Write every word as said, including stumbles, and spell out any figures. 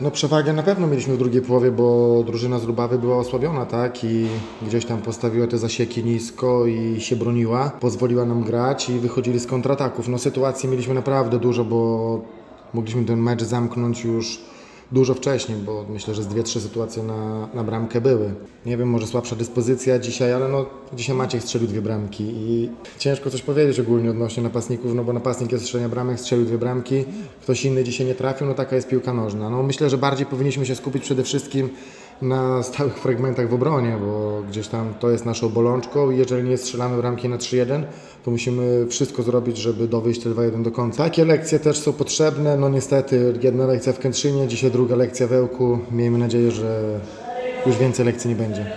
No przewagę na pewno mieliśmy w drugiej połowie, bo drużyna z Rubawy była osłabiona, tak? I gdzieś tam postawiła te zasieki nisko i się broniła, pozwoliła nam grać i wychodzili z kontrataków. No sytuacji mieliśmy naprawdę dużo, bo mogliśmy ten mecz zamknąć już dużo wcześniej, bo myślę, że z dwie, trzy sytuacje na, na bramkę były. Nie wiem, może słabsza dyspozycja dzisiaj, ale no dzisiaj Maciek strzelił dwie bramki i ciężko coś powiedzieć ogólnie odnośnie napastników, no bo napastnik jest strzelania bramek, strzelił dwie bramki, ktoś inny dzisiaj nie trafił, no taka jest piłka nożna. No myślę, że bardziej powinniśmy się skupić przede wszystkim na stałych fragmentach w obronie, bo gdzieś tam to jest naszą bolączką i jeżeli nie strzelamy bramki na trzy jeden, to musimy wszystko zrobić, żeby dowieść te dwa jeden do końca. Takie lekcje też są potrzebne, no niestety jedna lekcja w Kętrzynie, dzisiaj druga lekcja w Ełku. Miejmy nadzieję, że już więcej lekcji nie będzie.